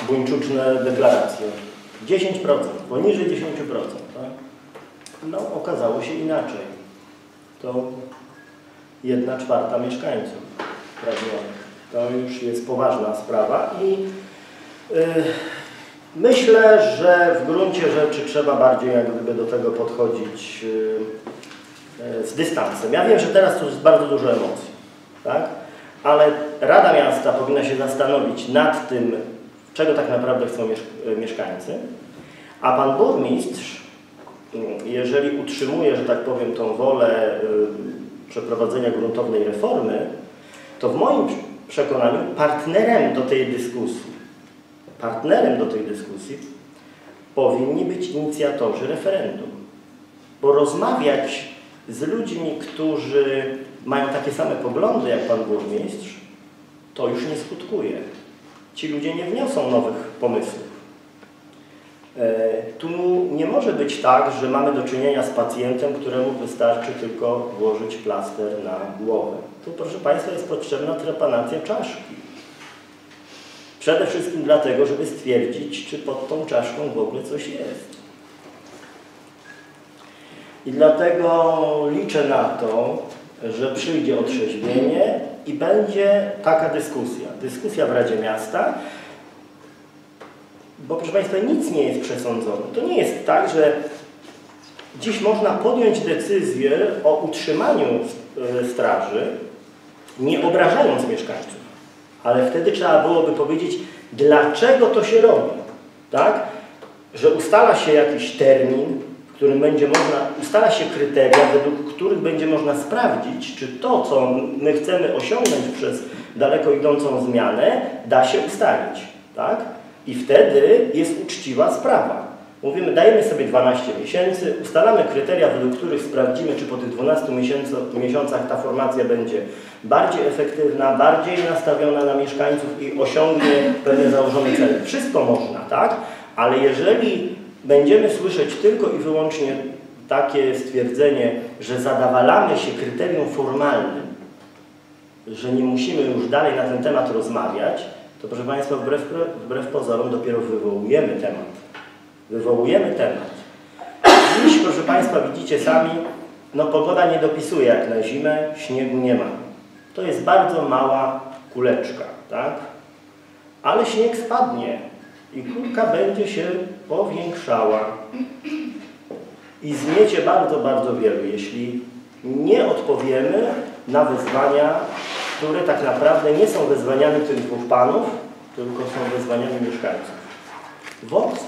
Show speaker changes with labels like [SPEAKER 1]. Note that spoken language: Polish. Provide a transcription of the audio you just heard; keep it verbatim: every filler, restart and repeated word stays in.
[SPEAKER 1] buńczuczne deklaracje. dziesięć procent, poniżej dziesięć procent. Tak? No, okazało się inaczej. To jedna czwarta mieszkańców pragnionych. To już jest poważna sprawa i yy, myślę, że w gruncie rzeczy trzeba bardziej jak gdyby do tego podchodzić yy, yy, z dystansem. Ja wiem, że teraz tu jest bardzo dużo emocji, tak? Ale Rada Miasta powinna się zastanowić nad tym, czego tak naprawdę chcą mieszkańcy, a pan burmistrz, jeżeli utrzymuje, że tak powiem, tą wolę przeprowadzenia gruntownej reformy, to w moim przekonaniu partnerem do tej dyskusji, partnerem do tej dyskusji powinni być inicjatorzy referendum. Bo rozmawiać z ludźmi, którzy mają takie same poglądy jak pan burmistrz, to już nie skutkuje. Ci ludzie nie wniosą nowych pomysłów. Tu nie może być tak, że mamy do czynienia z pacjentem, któremu wystarczy tylko włożyć plaster na głowę. Tu, proszę Państwa, jest potrzebna trepanacja czaszki. Przede wszystkim dlatego, żeby stwierdzić, czy pod tą czaszką w ogóle coś jest. I dlatego liczę na to, że przyjdzie otrzeźwienie i będzie taka dyskusja. Dyskusja w Radzie Miasta, bo proszę Państwa, nic nie jest przesądzone. To nie jest tak, że dziś można podjąć decyzję o utrzymaniu straży, nie obrażając mieszkańców. Ale wtedy trzeba byłoby powiedzieć, dlaczego to się robi. Tak? Że ustala się jakiś termin, w którym będzie można, ustala się kryteria, według których będzie można sprawdzić, czy to, co my chcemy osiągnąć przez daleko idącą zmianę, da się ustalić. Tak? I wtedy jest uczciwa sprawa. Mówimy, dajemy sobie dwanaście miesięcy, ustalamy kryteria, według których sprawdzimy, czy po tych dwunastu miesiącach ta formacja będzie bardziej efektywna, bardziej nastawiona na mieszkańców i osiągnie pewne założone cele. Wszystko można, tak? Ale jeżeli będziemy słyszeć tylko i wyłącznie takie stwierdzenie, że zadawalamy się kryterium formalnym, że nie musimy już dalej na ten temat rozmawiać, to proszę Państwa, wbrew, wbrew pozorom dopiero wywołujemy temat. Wywołujemy temat. Dziś, proszę Państwa, widzicie sami, no pogoda nie dopisuje jak na zimę, śniegu nie ma. To jest bardzo mała kuleczka, tak? Ale śnieg spadnie i kulka będzie się powiększała. I zmiecie bardzo, bardzo wielu, jeśli nie odpowiemy na wyzwania, które tak naprawdę nie są wyzwaniami tych dwóch panów, tylko są wyzwaniami mieszkańców. Vox